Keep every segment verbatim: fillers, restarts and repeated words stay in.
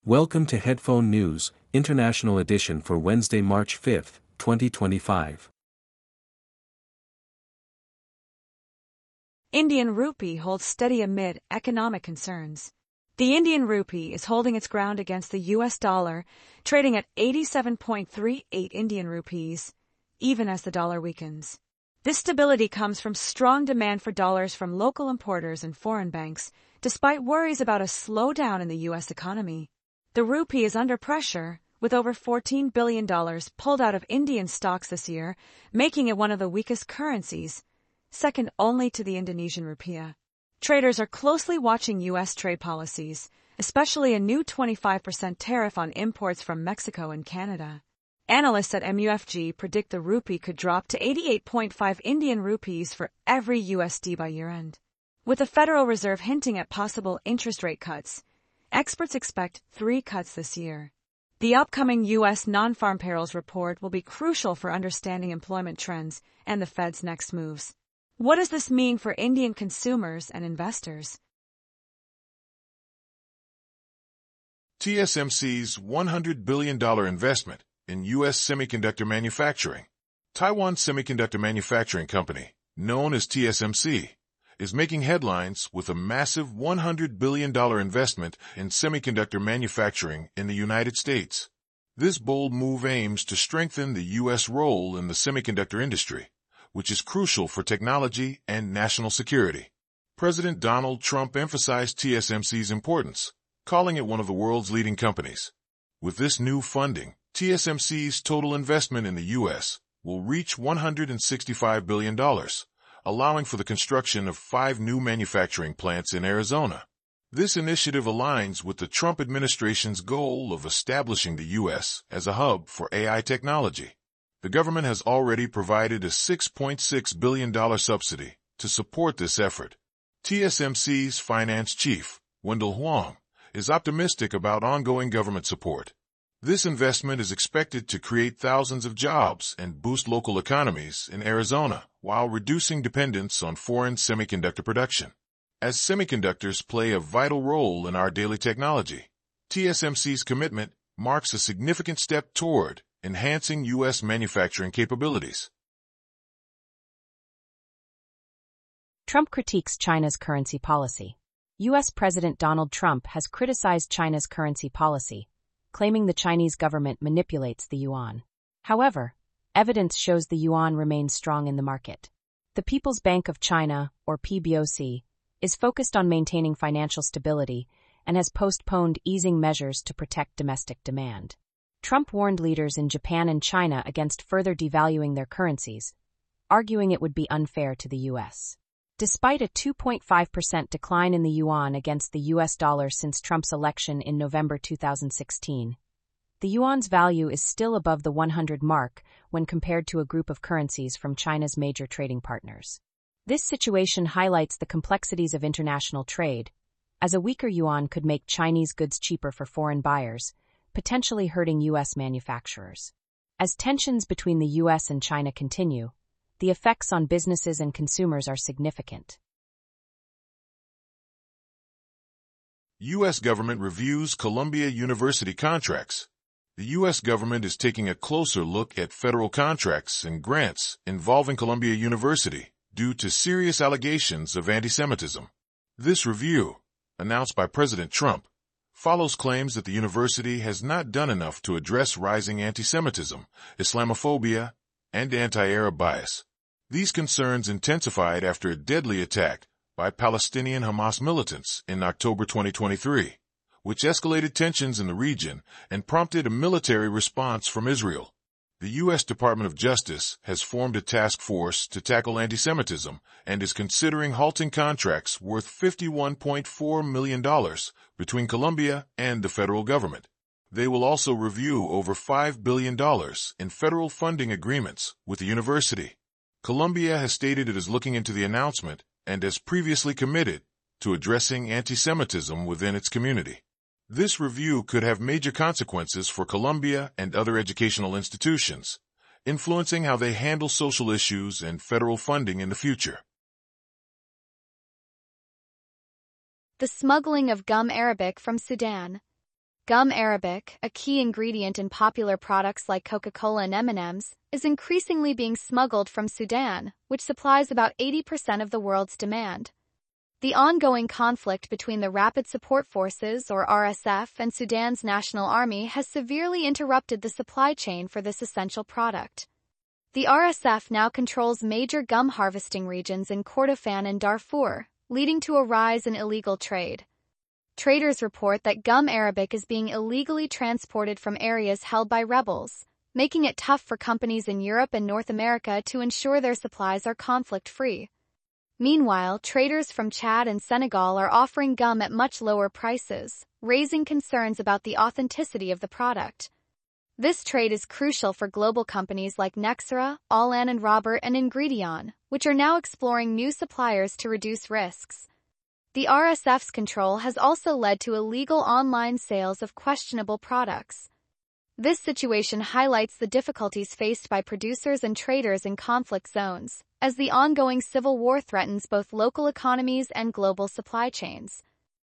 Welcome to Headphone News, International Edition for Wednesday, March fifth, twenty twenty-five. Indian rupee holds steady amid economic concerns. The Indian rupee is holding its ground against the U S dollar, trading at eighty-seven point three eight Indian rupees, even as the dollar weakens. This stability comes from strong demand for dollars from local importers and foreign banks, despite worries about a slowdown in the U S economy. The rupee is under pressure, with over fourteen billion dollars pulled out of Indian stocks this year, making it one of the weakest currencies, second only to the Indonesian rupiah. Traders are closely watching U S trade policies, especially a new twenty-five percent tariff on imports from Mexico and Canada. Analysts at M U F G predict the rupee could drop to eighty-eight point five Indian rupees for every U S D by year-end. With the Federal Reserve hinting at possible interest rate cuts, experts expect three cuts this year. The upcoming U S non-farm payrolls report will be crucial for understanding employment trends and the Fed's next moves. What does this mean for Indian consumers and investors? T S M C's one hundred billion dollars investment in U S semiconductor manufacturing. Taiwan Semiconductor Manufacturing Company, known as T S M C, is making headlines with a massive one hundred billion dollars investment in semiconductor manufacturing in the United States. This bold move aims to strengthen the U S role in the semiconductor industry, which is crucial for technology and national security. President Donald Trump emphasized T S M C's importance, calling it one of the world's leading companies. With this new funding, T S M C's total investment in the U S will reach one hundred sixty-five billion dollars. Allowing for the construction of five new manufacturing plants in Arizona. This initiative aligns with the Trump administration's goal of establishing the U S as a hub for A I technology. The government has already provided a six point six billion dollars subsidy to support this effort. T S M C's finance chief, Wendell Huang, is optimistic about ongoing government support. This investment is expected to create thousands of jobs and boost local economies in Arizona while reducing dependence on foreign semiconductor production. As semiconductors play a vital role in our daily technology, T S M C's commitment marks a significant step toward enhancing U S manufacturing capabilities. Trump critiques China's currency policy. U S President Donald Trump has criticized China's currency policy, claiming the Chinese government manipulates the yuan. However, evidence shows the yuan remains strong in the market. The People's Bank of China, or P B O C, is focused on maintaining financial stability and has postponed easing measures to protect domestic demand. Trump warned leaders in Japan and China against further devaluing their currencies, arguing it would be unfair to the U S. Despite a two point five percent decline in the yuan against the U S dollar since Trump's election in November two thousand sixteen, the yuan's value is still above the one hundred mark when compared to a group of currencies from China's major trading partners. This situation highlights the complexities of international trade, as a weaker yuan could make Chinese goods cheaper for foreign buyers, potentially hurting U S manufacturers. As tensions between the U S and China continue, the effects on businesses and consumers are significant. U S government reviews Columbia University contracts. The U S government is taking a closer look at federal contracts and grants involving Columbia University due to serious allegations of anti-Semitism. This review, announced by President Trump, follows claims that the university has not done enough to address rising anti-Semitism, Islamophobia, and anti-Arab bias. These concerns intensified after a deadly attack by Palestinian Hamas militants in October twenty twenty-three, which escalated tensions in the region and prompted a military response from Israel. The U S Department of Justice has formed a task force to tackle anti-Semitism and is considering halting contracts worth fifty-one point four million dollars between Columbia and the federal government. They will also review over five billion dollars in federal funding agreements with the university. Columbia has stated it is looking into the announcement and has previously committed to addressing anti-Semitism within its community. This review could have major consequences for Columbia and other educational institutions, influencing how they handle social issues and federal funding in the future. The smuggling of gum arabic from Sudan. Gum arabic, a key ingredient in popular products like Coca-Cola and M and M's, is increasingly being smuggled from Sudan, which supplies about eighty percent of the world's demand. The ongoing conflict between the Rapid Support Forces, or R S F, and Sudan's National Army has severely interrupted the supply chain for this essential product. The R S F now controls major gum harvesting regions in Kordofan and Darfur, leading to a rise in illegal trade. Traders report that gum arabic is being illegally transported from areas held by rebels, making it tough for companies in Europe and North America to ensure their supplies are conflict-free. Meanwhile, traders from Chad and Senegal are offering gum at much lower prices, raising concerns about the authenticity of the product. This trade is crucial for global companies like Nexera, Allan and Robert, and Ingredion, which are now exploring new suppliers to reduce risks. The R S F's control has also led to illegal online sales of questionable products. This situation highlights the difficulties faced by producers and traders in conflict zones, as the ongoing civil war threatens both local economies and global supply chains.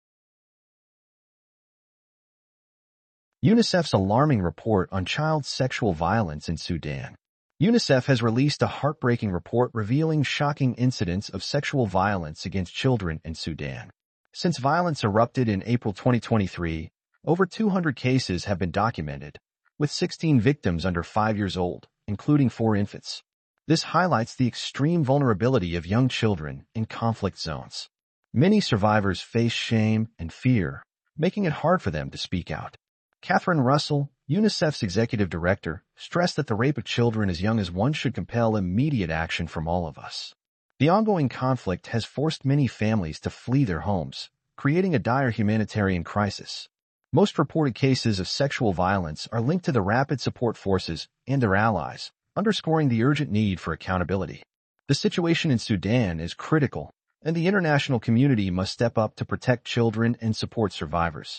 UNICEF's alarming report on child sexual violence in Sudan. UNICEF has released a heartbreaking report revealing shocking incidents of sexual violence against children in Sudan. Since violence erupted in April twenty twenty-three, over two hundred cases have been documented, with sixteen victims under five years old, including four infants. This highlights the extreme vulnerability of young children in conflict zones. Many survivors face shame and fear, making it hard for them to speak out. Catherine Russell, UNICEF's executive director, stressed that the rape of children as young as one should compel immediate action from all of us. The ongoing conflict has forced many families to flee their homes, creating a dire humanitarian crisis. Most reported cases of sexual violence are linked to the Rapid Support Forces and their allies, underscoring the urgent need for accountability. The situation in Sudan is critical, and the international community must step up to protect children and support survivors.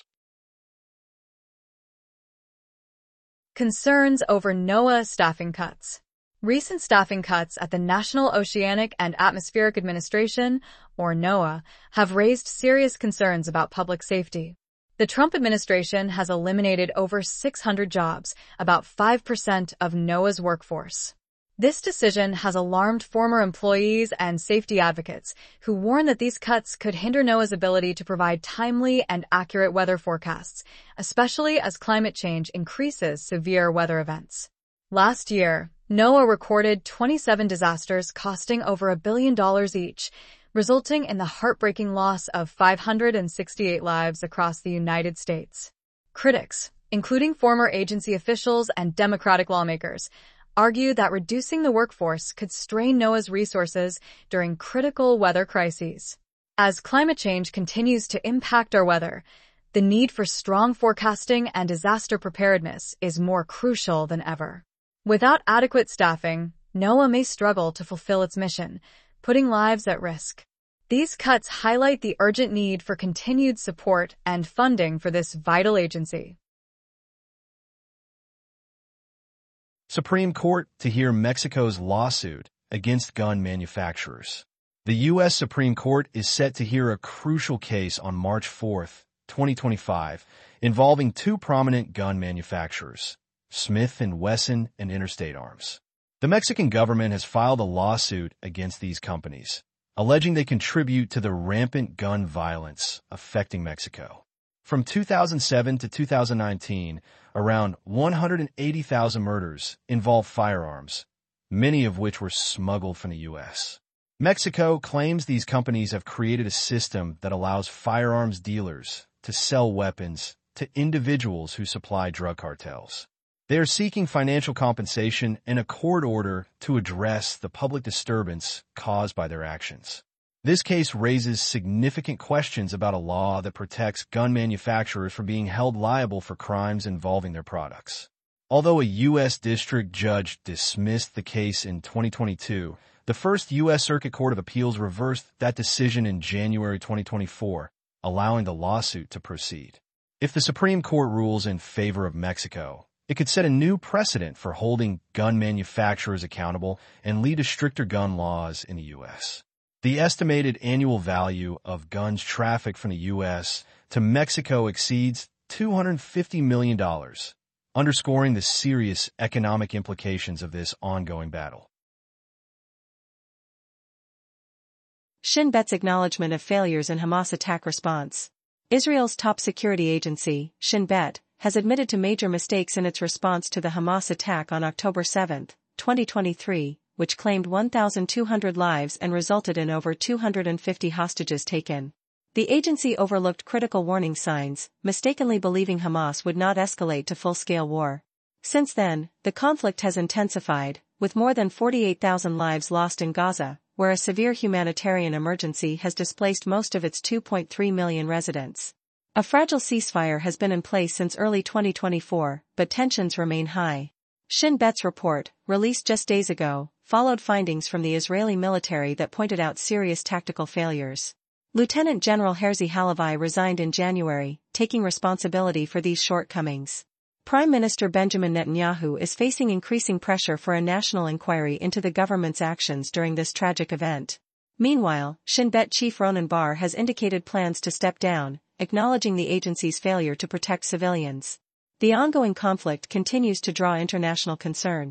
Concerns over NOAA staffing cuts. Recent staffing cuts at the National Oceanic and Atmospheric Administration, or NOAA, have raised serious concerns about public safety. The Trump administration has eliminated over six hundred jobs, about five percent of NOAA's workforce. This decision has alarmed former employees and safety advocates who warn that these cuts could hinder NOAA's ability to provide timely and accurate weather forecasts, especially as climate change increases severe weather events. Last year, NOAA recorded twenty-seven disasters costing over a billion dollars each, resulting in the heartbreaking loss of five hundred sixty-eight lives across the United States. Critics, including former agency officials and Democratic lawmakers, argue that reducing the workforce could strain NOAA's resources during critical weather crises. As climate change continues to impact our weather, the need for strong forecasting and disaster preparedness is more crucial than ever. Without adequate staffing, NOAA may struggle to fulfill its mission, putting lives at risk. These cuts highlight the urgent need for continued support and funding for this vital agency. Supreme Court to hear Mexico's lawsuit against gun manufacturers. The U S Supreme Court is set to hear a crucial case on March fourth, twenty twenty-five, involving two prominent gun manufacturers, Smith and Wesson and Interstate Arms. The Mexican government has filed a lawsuit against these companies, alleging they contribute to the rampant gun violence affecting Mexico. From two thousand seven to two thousand nineteen, around one hundred eighty thousand murders involved firearms, many of which were smuggled from the U S. Mexico claims these companies have created a system that allows firearms dealers to sell weapons to individuals who supply drug cartels. They are seeking financial compensation and a court order to address the public disturbance caused by their actions. This case raises significant questions about a law that protects gun manufacturers from being held liable for crimes involving their products. Although a U S district judge dismissed the case in twenty twenty-two, the First U S Circuit Court of Appeals reversed that decision in January twenty twenty-four, allowing the lawsuit to proceed. If the Supreme Court rules in favor of Mexico, it could set a new precedent for holding gun manufacturers accountable and lead to stricter gun laws in the U S. The estimated annual value of guns trafficked from the U S to Mexico exceeds two hundred fifty million dollars, underscoring the serious economic implications of this ongoing battle. Shin Bet's acknowledgement of failures in Hamas attack response. Israel's top security agency, Shin Bet, has admitted to major mistakes in its response to the Hamas attack on October seventh, twenty twenty-three, which claimed one thousand two hundred lives and resulted in over two hundred fifty hostages taken. The agency overlooked critical warning signs, mistakenly believing Hamas would not escalate to full-scale war. Since then, the conflict has intensified, with more than forty-eight thousand lives lost in Gaza, where a severe humanitarian emergency has displaced most of its two point three million residents. A fragile ceasefire has been in place since early twenty twenty-four, but tensions remain high. Shin Bet's report, released just days ago, followed findings from the Israeli military that pointed out serious tactical failures. Lieutenant General Herzi Halevi resigned in January, taking responsibility for these shortcomings. Prime Minister Benjamin Netanyahu is facing increasing pressure for a national inquiry into the government's actions during this tragic event. Meanwhile, Shin Bet chief Ronan Bar has indicated plans to step down, acknowledging the agency's failure to protect civilians. The ongoing conflict continues to draw international concern.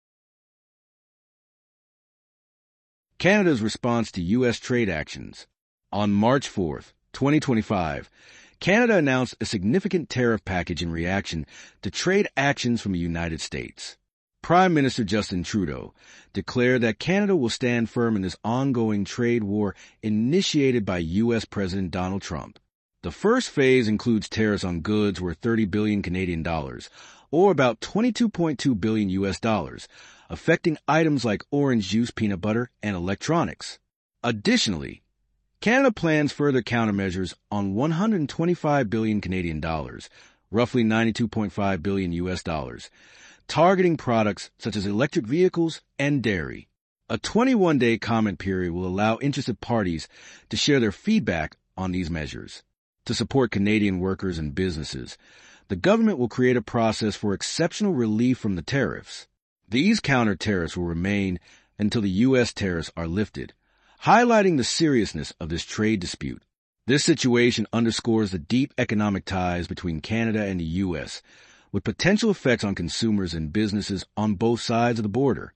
Canada's response to U S trade actions. On March fourth, twenty twenty-five, Canada announced a significant tariff package in reaction to trade actions from the United States. Prime Minister Justin Trudeau declared that Canada will stand firm in this ongoing trade war initiated by U S President Donald Trump. The first phase includes tariffs on goods worth thirty billion Canadian dollars, or about twenty-two point two billion U S dollars, affecting items like orange juice, peanut butter, and electronics. Additionally, Canada plans further countermeasures on one hundred twenty-five billion Canadian dollars, roughly ninety-two point five billion U S dollars, targeting products such as electric vehicles and dairy. A twenty-one day comment period will allow interested parties to share their feedback on these measures. To support Canadian workers and businesses, the government will create a process for exceptional relief from the tariffs. These counter-tariffs will remain until the U S tariffs are lifted, highlighting the seriousness of this trade dispute. This situation underscores the deep economic ties between Canada and the U S, with potential effects on consumers and businesses on both sides of the border.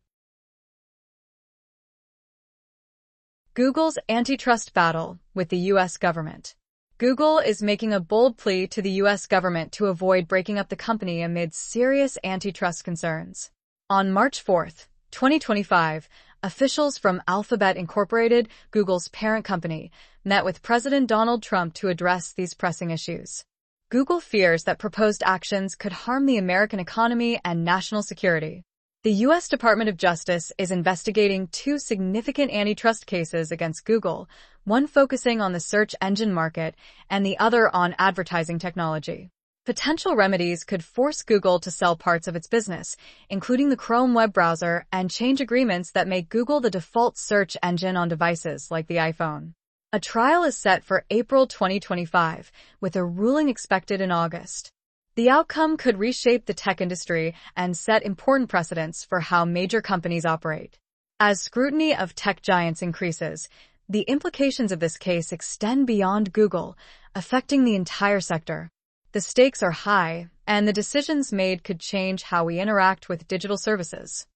Google's antitrust battle with the U S government. Google is making a bold plea to the U S government to avoid breaking up the company amid serious antitrust concerns. On March fourth, twenty twenty-five, officials from Alphabet Incorporated, Google's parent company, met with President Donald Trump to address these pressing issues. Google fears that proposed actions could harm the American economy and national security. The U S Department of Justice is investigating two significant antitrust cases against Google, one focusing on the search engine market and the other on advertising technology. Potential remedies could force Google to sell parts of its business, including the Chrome web browser, and change agreements that make Google the default search engine on devices like the iPhone. A trial is set for April twenty twenty-five, with a ruling expected in August. The outcome could reshape the tech industry and set important precedents for how major companies operate. As scrutiny of tech giants increases, the implications of this case extend beyond Google, affecting the entire sector. The stakes are high, and the decisions made could change how we interact with digital services.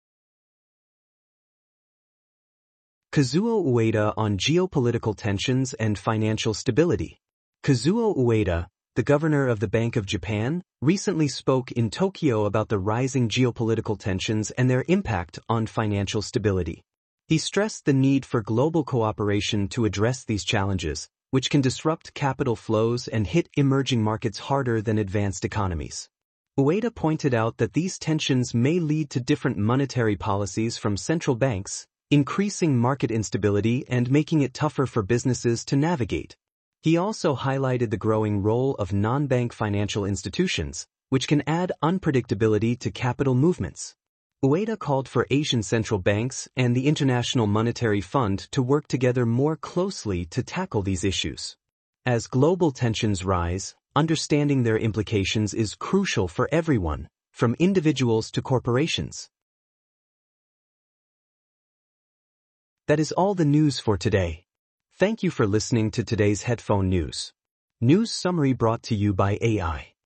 Kazuo Ueda on geopolitical tensions and financial stability. Kazuo Ueda, the governor of the Bank of Japan, recently spoke in Tokyo about the rising geopolitical tensions and their impact on financial stability. He stressed the need for global cooperation to address these challenges, which can disrupt capital flows and hit emerging markets harder than advanced economies. Ueda pointed out that these tensions may lead to different monetary policies from central banks, increasing market instability and making it tougher for businesses to navigate. He also highlighted the growing role of non-bank financial institutions, which can add unpredictability to capital movements. Ueda called for Asian central banks and the International Monetary Fund to work together more closely to tackle these issues. As global tensions rise, understanding their implications is crucial for everyone, from individuals to corporations. That is all the news for today. Thank you for listening to today's Headphone News. News summary brought to you by A I.